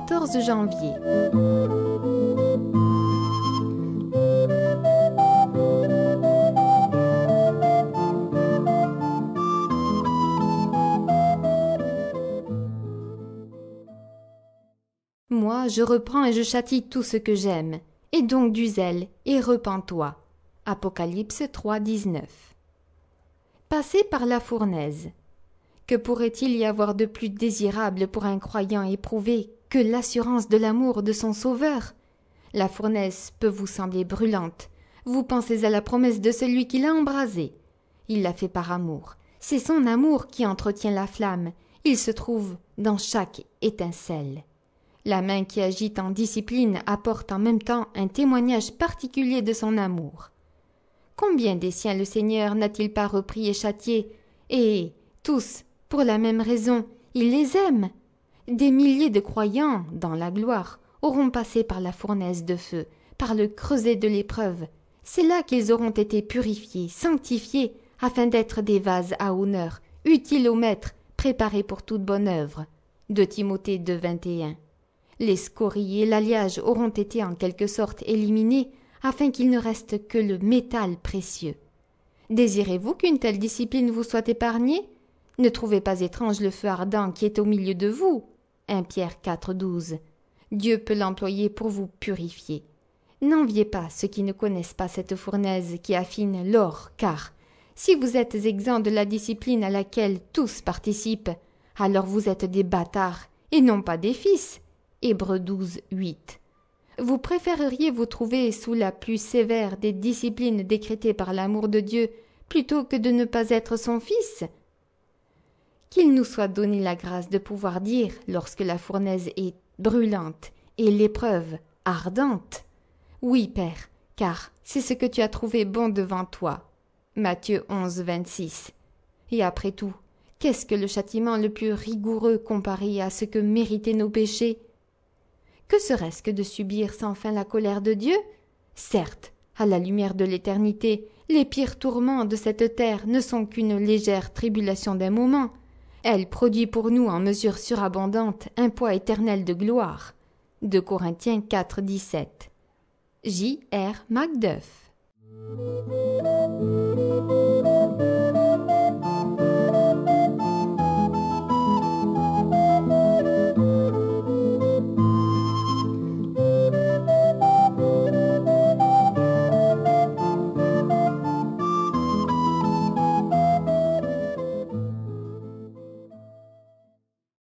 14 janvier. Moi, je reprends et je châtie tout ce que j'aime. Et donc du zèle, et repens-toi. Apocalypse 3, 19. Passez par la fournaise. Que pourrait-il y avoir de plus désirable pour un croyant éprouvé que l'assurance de l'amour de son Sauveur? La fournaise peut vous sembler brûlante. Vous pensez à la promesse de celui qui l'a embrasée. Il l'a fait par amour. C'est son amour qui entretient la flamme. Il se trouve dans chaque étincelle. La main qui agite en discipline apporte en même temps un témoignage particulier de son amour. Combien des siens le Seigneur n'a-t-il pas repris et châtiés? Et tous, pour la même raison, il les aime. Des milliers de croyants, dans la gloire, auront passé par la fournaise de feu, par le creuset de l'épreuve. C'est là qu'ils auront été purifiés, sanctifiés, afin d'être des vases à honneur, utiles au Maître, préparés pour toute bonne œuvre. 2 Timothée 2, 21. Les scories et l'alliage auront été en quelque sorte éliminés, afin qu'il ne reste que le métal précieux. Désirez-vous qu'une telle discipline vous soit épargnée? Ne trouvez pas étrange le feu ardent qui est au milieu de vous. 1 Pierre 4, 12. Dieu peut l'employer pour vous purifier. N'enviez pas ceux qui ne connaissent pas cette fournaise qui affine l'or, car si vous êtes exempts de la discipline à laquelle tous participent, alors vous êtes des bâtards et non pas des fils. Hébreux 12, 8. Vous préféreriez vous trouver sous la plus sévère des disciplines décrétées par l'amour de Dieu plutôt que de ne pas être son fils? Qu'il nous soit donné la grâce de pouvoir dire, lorsque la fournaise est brûlante et l'épreuve ardente: oui, Père, car c'est ce que tu as trouvé bon devant toi. Matthieu 11, 26. Et après tout, qu'est-ce que le châtiment le plus rigoureux comparé à ce que méritaient nos péchés? Que serait-ce que de subir sans fin la colère de Dieu? Certes, à la lumière de l'éternité, les pires tourments de cette terre ne sont qu'une légère tribulation d'un moment. Elle produit pour nous en mesure surabondante un poids éternel de gloire. 2 Corinthiens 4, 17. J. R. Macduff.